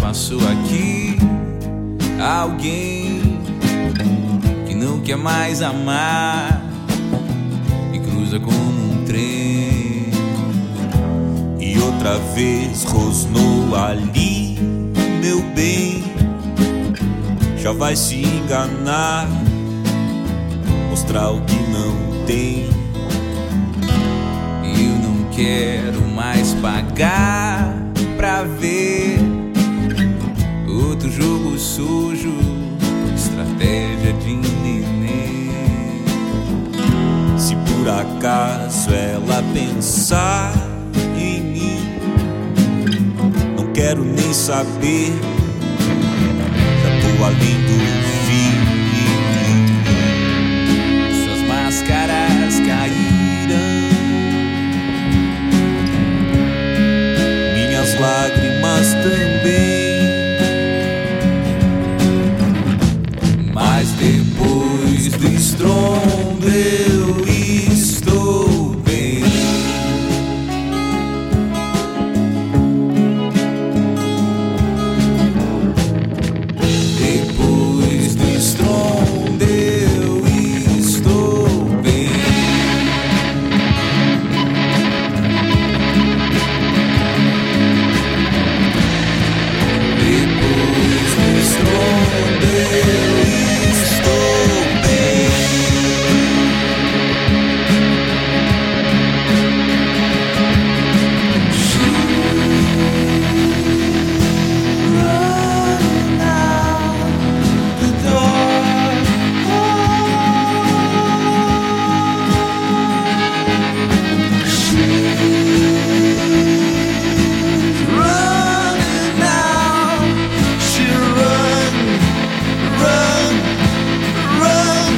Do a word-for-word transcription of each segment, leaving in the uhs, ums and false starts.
passou aqui alguém que não quer mais amar e cruza como um trem. E outra vez rosnou ali, meu bem, já vai se enganar, mostrar o que não tem. Eu não quero mais pagar pra ver outro jogo sujo, estratégia de neném. Se por acaso ela pensar em mim, não quero nem saber, já tô além do fim. Suas máscaras caíram, minhas lágrimas também. Mas depois do estrondo eu estou bem. Depois do estrondo eu estou bem. Depois do estrondo eu estou bem. Running out the door. She's running now. She run, run, run,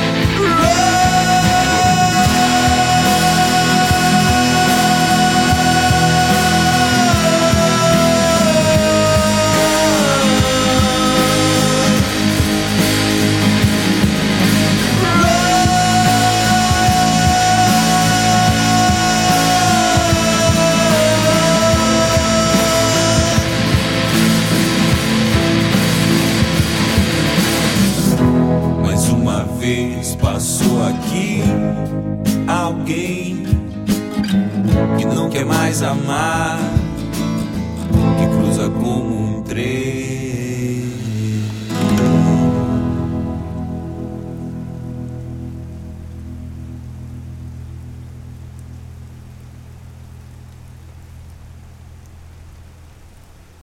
mais uma vez passou aqui alguém que não quer mais amar, que cruza como um trem.